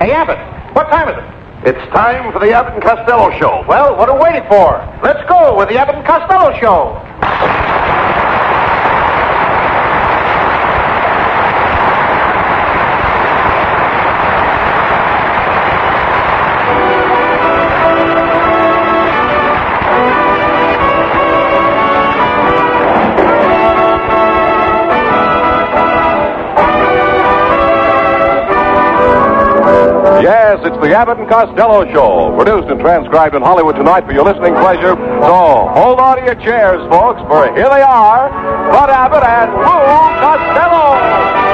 Hey, Abbott, what time is it? It's time for the Abbott and Costello Show. Well, what are we waiting for? Let's go with the Abbott and Costello Show. Yes, it's the Abbott and Costello Show, produced and transcribed in Hollywood tonight for your listening pleasure. So, hold on to your chairs, folks, for here they are, Bud Abbott and Lou Costello.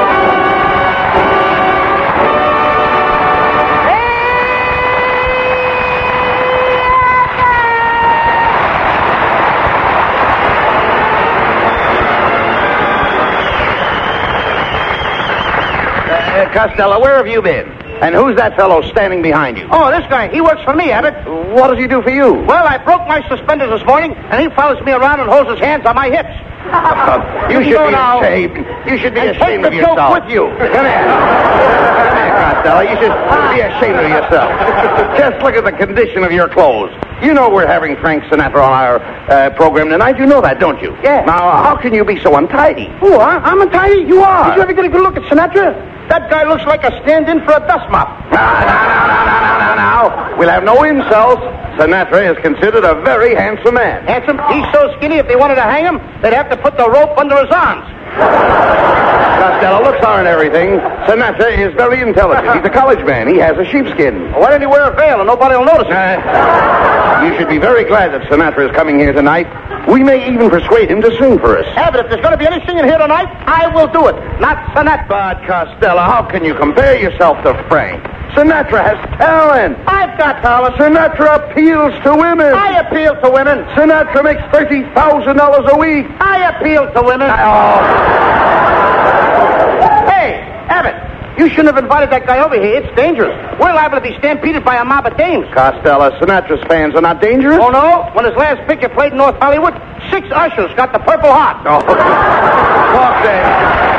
Costello, where have you been? And who's that fellow standing behind you? Oh, this guy. He works for me, Abbott. What does he do for you? Well, I broke my suspenders this morning, and he follows me around and holds his hands on my hips. You should be ashamed. You should be ashamed of yourself. Take the joke with you. Come here. Come here, Costello. You should be ashamed of yourself. Just look at the condition of your clothes. You know we're having Frank Sinatra on our program tonight. You know that, don't you? Yeah. Now, how can you be so untidy? Oh, I'm untidy? You are. Did you ever get a good look at Sinatra? That guy looks like a stand-in for a dust mop. Now. We'll have no insults. Sinatra is considered a very handsome man. Handsome? He's so skinny, if they wanted to hang him, they'd have to put the rope under his arms. Costello, looks aren't everything. Sinatra is very intelligent. He's a college man. He has a sheepskin. Why didn't he wear a veil and nobody will notice it? You should be very glad that Sinatra is coming here tonight. We may even persuade him to sing for us. Abbott, if there's going to be any singing here tonight, I will do it. Not Sinatra. But, Costello, how can you compare yourself to Frank? Sinatra has talent. I've got talent. Sinatra appeals to women. I appeal to women. Sinatra makes $30,000 a week. I appeal to women. Hey, Abbott, you shouldn't have invited that guy over here. It's dangerous. We're liable to be stampeded by a mob of dames. Costello, Sinatra's fans are not dangerous? Oh, no? When his last picture played in North Hollywood, 6 ushers got the Purple Heart. Oh. Talk then.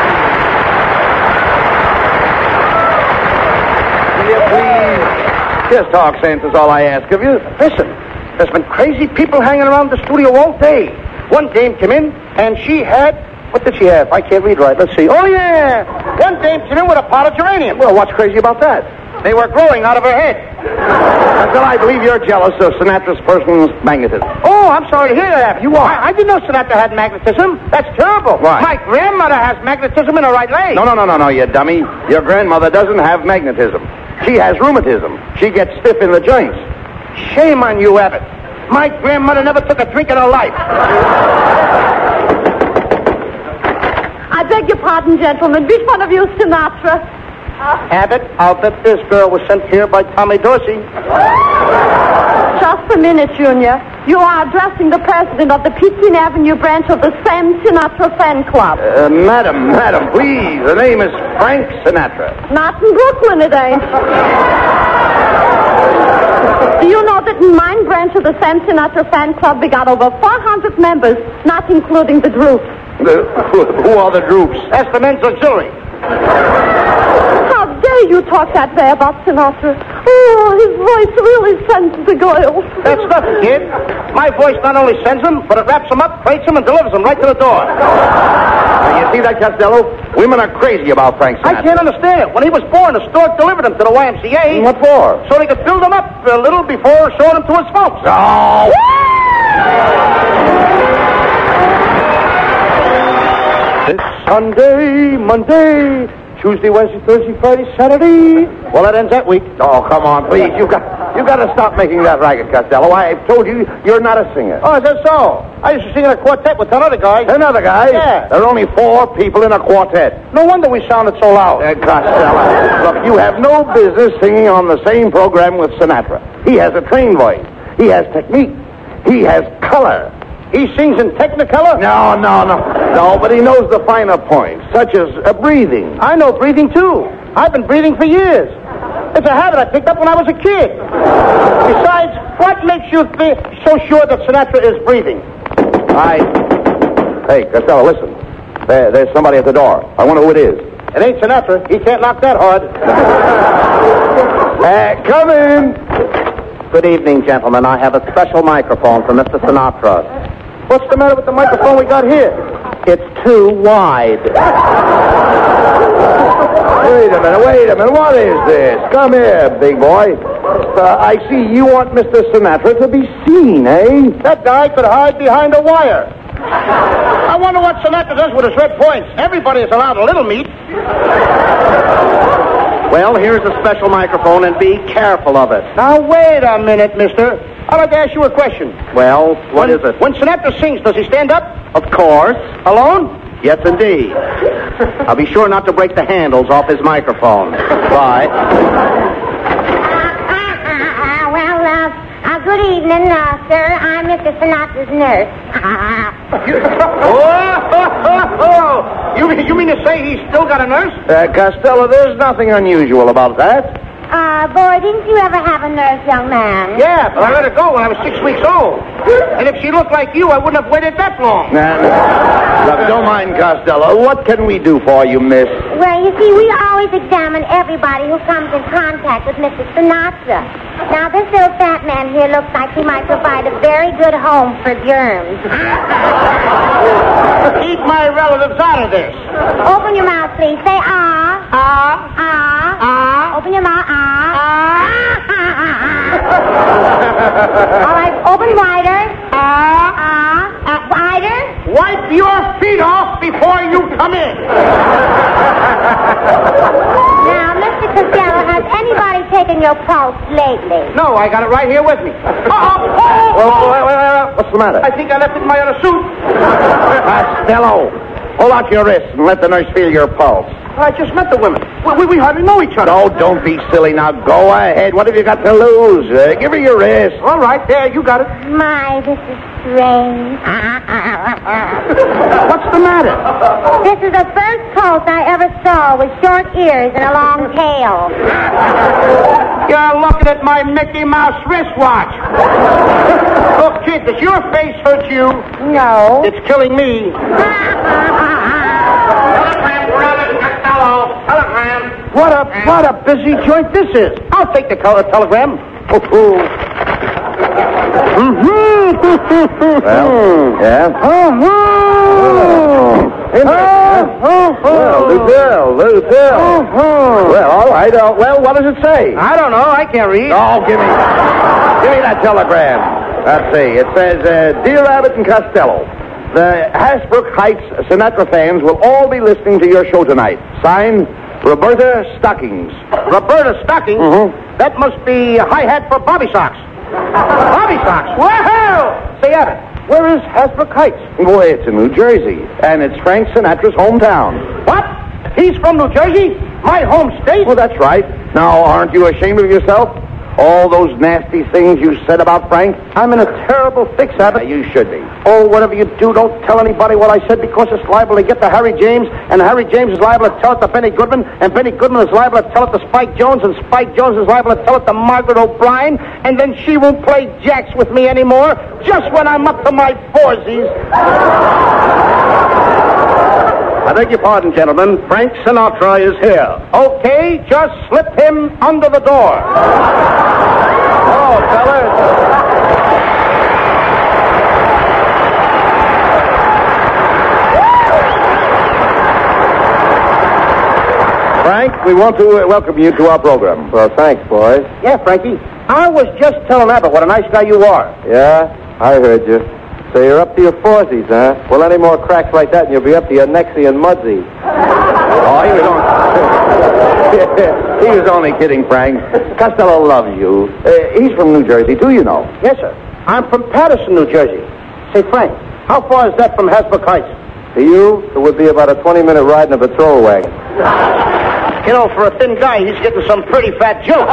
Will you please? Just talk sense is all I ask of you. Listen, there's been crazy people hanging around the studio all day. One dame came in, and she had... What did she have? I can't read right. Let's see. Oh, yeah. One dame came in with a pot of geranium. Well, what's crazy about that? They were growing out of her head. Until I believe you're jealous of Sinatra's personal magnetism. Oh, I'm sorry to hear that. You are. I didn't know Sinatra had magnetism. That's terrible. Why? My grandmother has magnetism in her right leg. No, you dummy. Your grandmother doesn't have magnetism. She has rheumatism. She gets stiff in the joints. Shame on you, Abbott. My grandmother never took a drink in her life. I beg your pardon, gentlemen. Which one of you is Sinatra? Abbott, I'll bet this girl was sent here by Tommy Dorsey. Just a minute, Junior. You are addressing the president of the Pitkin Avenue branch of the Sam Sinatra fan club. Madam, please. The name is Frank Sinatra. Not in Brooklyn, it ain't. Do you know that in my branch of the Sam Sinatra fan club we got over 400 members, not including the droops? Who are the droops? That's the men's auxiliary. How dare you talk that way about Sinatra? Oh, his voice really sends the girls. That's nothing, kid. My voice not only sends them, but it wraps them up, plates them, and delivers them right to the door. You see that, Costello? Women are crazy about Frank Sinatra. I can't understand it. When he was born, the store delivered him to the YMCA. What for? So they could build him up a little before showing him to his folks. Oh! This Sunday, Monday, Tuesday, Wednesday, Thursday, Friday, Saturday. Well, that ends that week. Oh, come on, please. You got to stop making that racket, Costello. I've told you you're not a singer. Oh, is that so? I used to sing in a quartet with 10 other guys. 10 other guys? Yeah. There are only 4 people in a quartet. No wonder we sounded so loud. Costello, look, you have no business singing on the same program with Sinatra. He has a trained voice. He has technique. He has color. He sings in Technicolor? No, but he knows the finer points, such as breathing. I know breathing, too. I've been breathing for years. It's a habit I picked up when I was a kid. Besides, what makes you so sure that Sinatra is breathing? Hey, Costello, listen. There's somebody at the door. I wonder who it is. It ain't Sinatra. He can't knock that hard. Come in. Good evening, gentlemen. I have a special microphone for Mr. Sinatra. What's the matter with the microphone we got here? It's too wide. Wait a minute. What is this? Come here, big boy. I see you want Mr. Sinatra to be seen, eh? That guy could hide behind a wire. I wonder what Sinatra does with his red points. Everybody is allowed a little meat. Well, here's a special microphone, and be careful of it. Now, wait a minute, mister. I'd like to ask you a question. Well, what is it? When Sinatra sings, does he stand up? Of course. Alone? Yes, indeed. I'll be sure not to break the handles off his microphone. Bye. Good evening, sir. I'm Mr. Sinatra's nurse. You mean to say he's still got a nurse? Costello, there's nothing unusual about that. Boy, didn't you ever have a nurse, young man? Yeah, but I let her go when I was 6 weeks old. And if she looked like you, I wouldn't have waited that long. Look, don't mind Costello. What can we do for you, miss? Well, you see, we always examine everybody who comes in contact with Mr. Sinatra. Now, this little fat man here looks like he might provide a very good home for germs. Keep my relatives out of this. Open your mouth, please. Say ah. Ah. Ah. Ah. Open your mouth. Ah. Ah. All right, open wider. Ah. Ah. Wider. Wipe your feet off before you come in. Now, Mr. Costello, has anybody taken your pulse lately? No, I got it right here with me. What's the matter? I think I left it in my other suit. Costello, hold out your wrist and let the nurse feel your pulse. I just met the women. We hardly know each other. Oh, don't be silly now. Go ahead. What have you got to lose? Give her your wrist. All right, there, you got it. My, this is strange. What's the matter? This is the first pulse I ever saw with short ears and a long tail. You're looking at my Mickey Mouse wristwatch. Look, kid, does your face hurt you? No. It's killing me. Telegram. What a busy joint this is. I'll take the color telegram. Well, yeah. Little Bill. Well, all right. Well, what does it say? I don't know. I can't read. Oh, give me that telegram. Let's see. It says, Dear Abbott and Costello, the Hasbrook Heights Sinatra fans will all be listening to your show tonight. Signed, Roberta Stockings. Roberta Stockings? Mm-hmm. That must be a hi-hat for Bobby Socks. Bobby Socks? Well, say, Abbott, where is Hasbrook Heights? Boy, it's in New Jersey, and it's Frank Sinatra's hometown. What? He's from New Jersey? My home state? Well, that's right. Now, aren't you ashamed of yourself? All those nasty things you said about Frank? I'm in a terrible fix, Abbott. You should be. Oh, whatever you do, don't tell anybody what I said because it's liable to get to Harry James, and Harry James is liable to tell it to Benny Goodman, and Benny Goodman is liable to tell it to Spike Jones, and Spike Jones is liable to tell it to Margaret O'Brien, and then she won't play jacks with me anymore just when I'm up to my foursies. I beg your pardon, gentlemen. Frank Sinatra is here. Okay, just slip him under the door. Oh, fellas. Frank, we want to welcome you to our program. Well, thanks, boys. Yeah, Frankie. I was just telling Abbott what a nice guy you are. Yeah, I heard you. So you're up to your foursies, huh? Well, any more cracks like that and you'll be up to your nexie and mudsy. Oh, he was only kidding, Frank. Costello loves you. He's from New Jersey, do you know? Yes, sir. I'm from Patterson, New Jersey. Say, Frank, how far is that from Hasbrook Heights? To you, it would be about a 20-minute ride in a patrol wagon. You know, for a thin guy, he's getting some pretty fat jokes.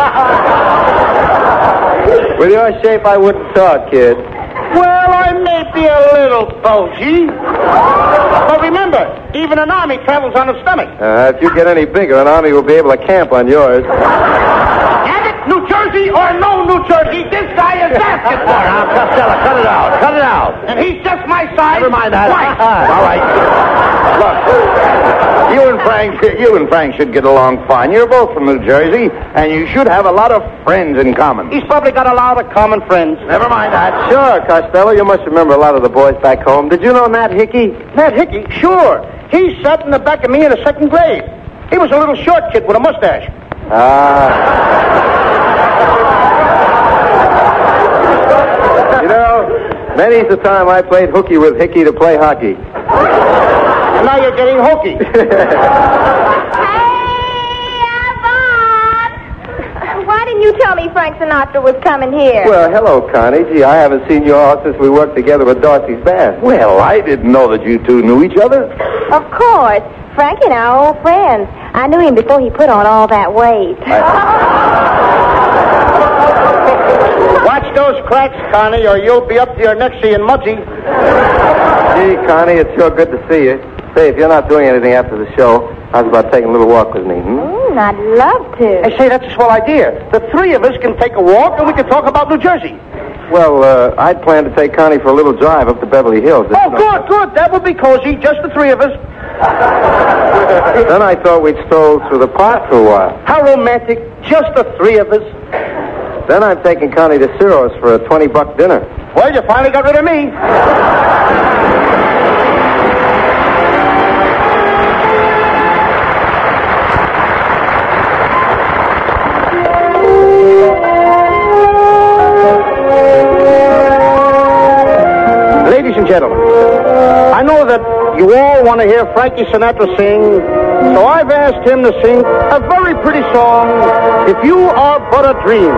With your shape, I wouldn't talk, kid. Well, I may be a little bulgy. But remember, even an army travels on its stomach. If you get any bigger, an army will be able to camp on yours. Abbott, New Jersey or no New Jersey, this guy is asking for it. Now, Costello, cut it out. Cut it out. And he's just my size. Never mind that. All right. Look, you and Frank Frank, you and Frank should get along fine. You're both from New Jersey, and you should have a lot of friends in common. He's probably got a lot of common friends. Never mind that. Sure, Costello. You must remember a lot of the boys back home. Did you know Nat Hickey? Nat Hickey? Sure. He sat in the back of me in the second grade. He was a little short kid with a mustache. You know, many's the time I played hooky with Hickey to play hockey. And now you're getting hokey. Why didn't you tell me Frank Sinatra was coming here? Well, hello, Connie. Gee, I haven't seen you all since we worked together with Dorsey's Band. Well, I didn't know that you two knew each other. Of course. Frank and I are old friends. I knew him before he put on all that weight. Watch those cracks, Connie, or you'll be up to your neck seeing Muggsy. Gee, Connie, it's sure good to see you. Say, if you're not doing anything after the show, how's about taking a little walk with me, I'd love to. Hey, say, that's a swell idea. The three of us can take a walk, and we can talk about New Jersey. Well, I'd plan to take Connie for a little drive up to Beverly Hills. Oh, good. That would be cozy, just the three of us. Then I thought we'd stroll through the park for a while. How romantic, just the three of us. Then I'm taking Connie to Ciro's for a $20 dinner. Well, you finally got rid of me. Ladies and gentlemen, I know that you all want to hear Frankie Sinatra sing, so I've asked him to sing a very pretty song, If You Are But a Dream.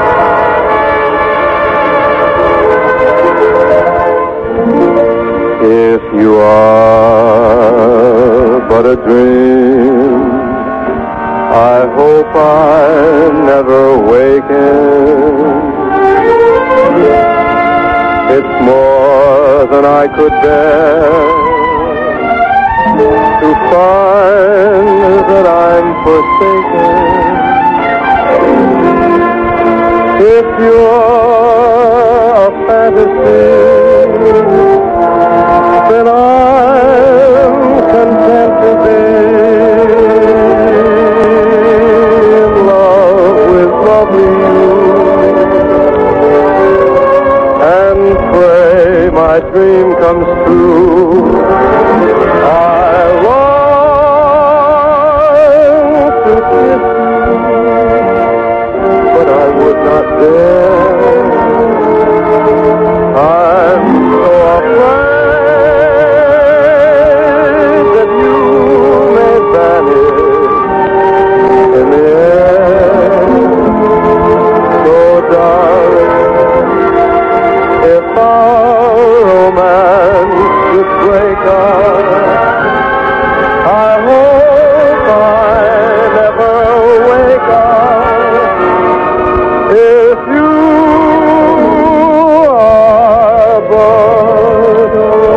If you are but a dream, I hope I never waken. It's more than I could bear to find that I'm forsaken. If you're a fantasy, then I'm content to be in love with lovely you, and pray my dream comes true. I want to kiss you, but I would not dare. I'm so afraid that you may vanish in the air. So, darling, if our romance should break up, I hope I never wake up. If you are but a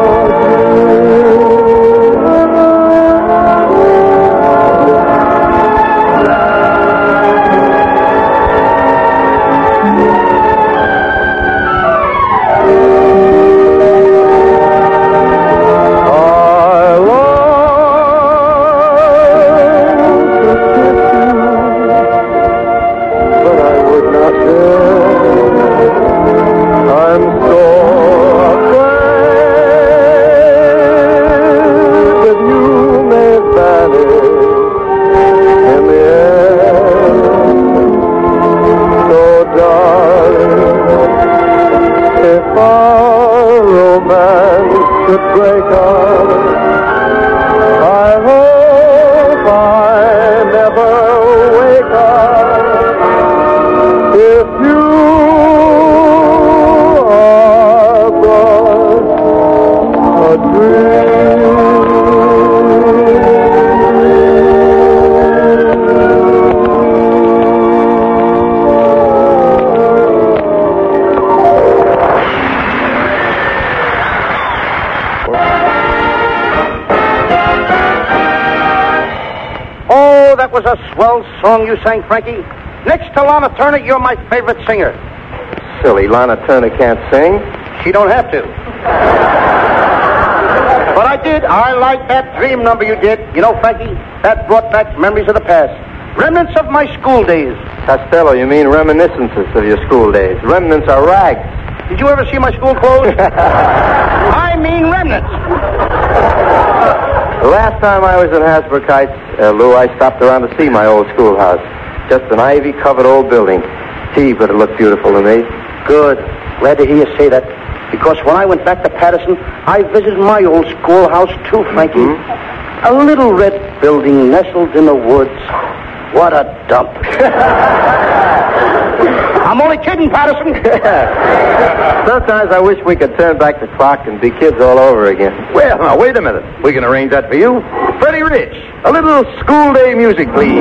break up, I hope I never wake up. If you are but a dream. That was a swell song you sang, Frankie. Next to Lana Turner, you're my favorite singer. Silly, Lana Turner can't sing. She don't have to. But I did. I like that dream number you did. You know, Frankie, that brought back memories of the past. Remnants of my school days. Costello, you mean reminiscences of your school days. Remnants are rags. Did you ever see my school clothes? I mean remnants. The last time I was in Hasbrook Heights, Lou, I stopped around to see my old schoolhouse. Just an ivy-covered old building. Gee, but it looked beautiful to me. Good. Glad to hear you say that. Because when I went back to Patterson, I visited my old schoolhouse, too, Frankie. Mm-hmm. A little red building nestled in the woods. What a dump. I'm only kidding, Patterson. Sometimes I wish we could turn back the clock and be kids all over again. Well, now, wait a minute. We can arrange that for you. Freddie Rich, a little school day music, please.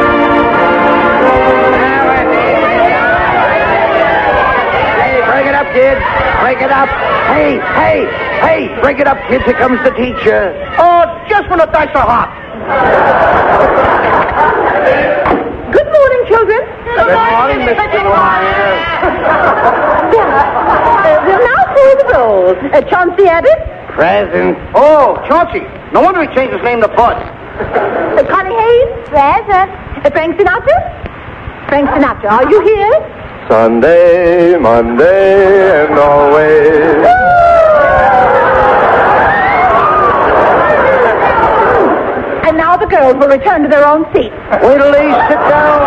Hey, break it up, kids. Break it up. Hey, break it up, kids. Here comes the teacher. Oh, just when the dice are hot. Good morning, children. Good morning, Mrs. Dwyer. We'll now call the roll. Chauncey Abbott. Present. Oh, Chauncey. No wonder he changed his name to Bud. Connie Hayes. Present. Frank Sinatra. Frank Sinatra, are you here? Sunday, Monday, and always. And now the girls will return to their own seats. Wait till they sit down.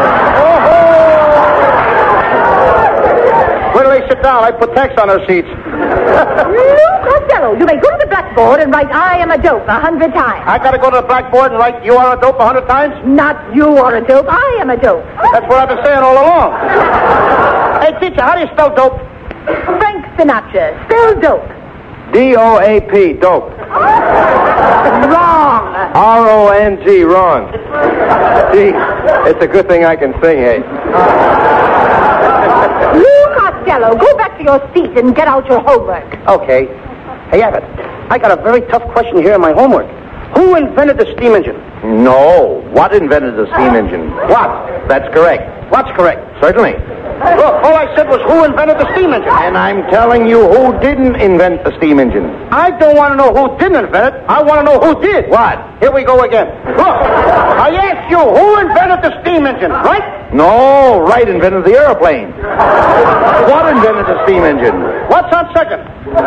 Wait till they sit down. I put text on their seats. Lou Costello, you may go to the blackboard and write I am a dope 100 times. I got to go to the blackboard and write you are a dope 100 times? Not you are a dope, I am a dope. That's what I've been saying all along. Hey, teacher, how do you spell dope? Frank Sinatra, spell dope. D-O-A-P, dope. Wrong. R-O-N-G, wrong. Gee, it's a good thing I can sing, hey. Lou Costello, go back to your seat and get out your homework. Okay. Hey, Abbott, I got a very tough question here in my homework. Who invented the steam engine? No. What invented the steam engine? What? That's correct. What's correct? Certainly. Look, all I said was who invented the steam engine. And I'm telling you who didn't invent the steam engine. I don't want to know who didn't invent it. I want to know who did. What? Here we go again. Look, I asked you who invented the steam engine, right? No, Wright invented the airplane. What invented the steam engine? What's on second?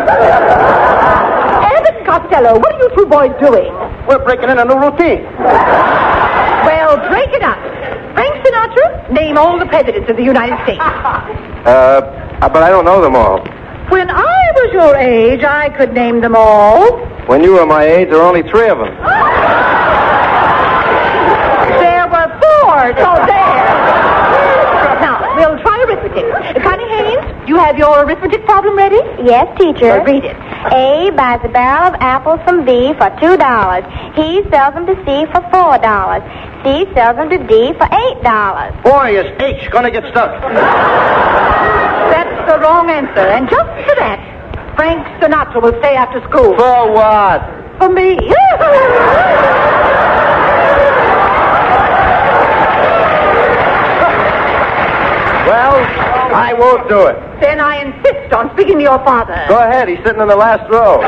Abbott Costello, what are you two boys doing? We're breaking in a new routine. Well, break it up. Frank Sinatra, name all the presidents of the United States. But I don't know them all. When I was your age, I could name them all. When you were my age, there were only 3 of them. There were 4, so there. Now, we'll try arithmetic. Connie Haynes, you have your arithmetic problem ready? Yes, teacher. Well, read it. A buys a barrel of apples from B for $2. He sells them to C for $4. C sells them to D for $8. Boy, is H going to get stuck. That's the wrong answer. And just for that, Frank Sinatra will stay after school. For what? For me. Well, I won't do it. Then I insist on speaking to your father. Go ahead. He's sitting in the last row.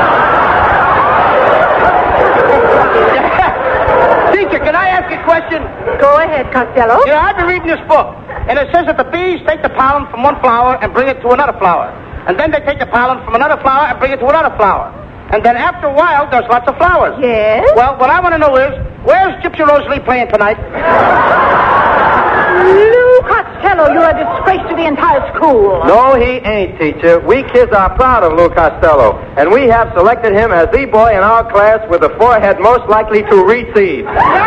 Teacher, can I ask you a question? Go ahead, Costello. You know, I've been reading this book, and it says that the bees take the pollen from one flower and bring it to another flower. And then they take the pollen from another flower and bring it to another flower. And then after a while, there's lots of flowers. Yes? Well, what I want to know is, where's Gypsy Rose Lee playing tonight? Lou Costello, you're a disgrace to the entire school. No, he ain't, teacher. We kids are proud of Lou Costello, and we have selected him as the boy in our class with the forehead most likely to receive.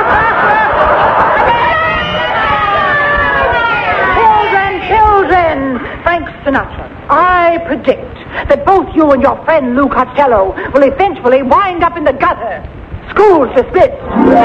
Children, Frank Sinatra, I predict that both you and your friend Lou Costello will eventually wind up in the gutter. School's dismissed.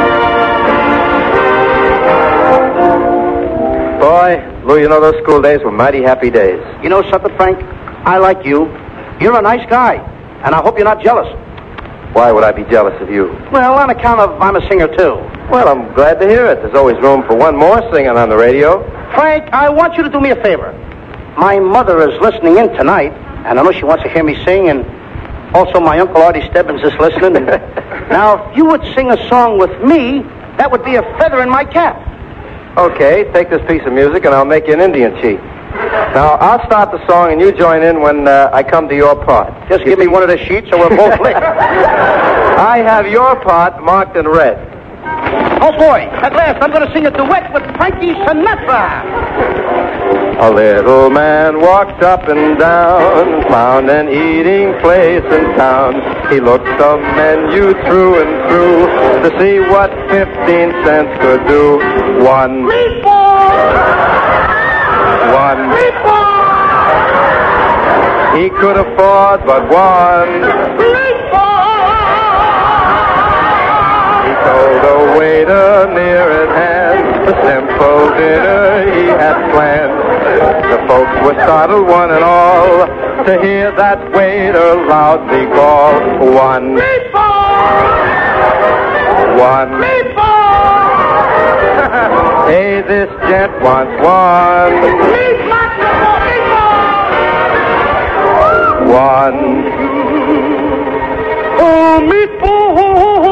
Boy, Lou, you know those school days were mighty happy days. You know something, Frank? I like you. You're a nice guy, and I hope you're not jealous. Why would I be jealous of you? Well, on account of I'm a singer, too. Well, I'm glad to hear it. There's always room for one more singing on the radio. Frank, I want you to do me a favor. My mother is listening in tonight, and I know she wants to hear me sing, and Also, my Uncle Artie Stebbins is listening. Now, if you would sing a song with me, that would be a feather in my cap. Okay, take this piece of music and I'll make you an Indian chief. Now, I'll start the song and you join in when I come to your part. Just give me one of the sheets so we're both late. I have your part marked in red. Oh, boy. At last, I'm going to sing a duet with Frankie Sinatra. A little man walked up and down, found an eating place in town. He looked the menu through and through to see what 15 cents could do. One meatball! One meatball! He could afford but one meatball! He told the waiter near at hand the simple dinner he had planned. The folks were startled, one and all, to hear that waiter loudly call, one meatball! One meatball! Hey, this gent wants one meatball! One. Oh, meatball!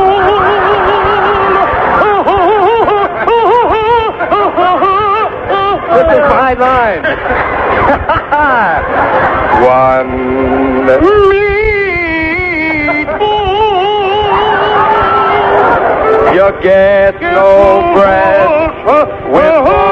This is my line. One meatball. You get no bread with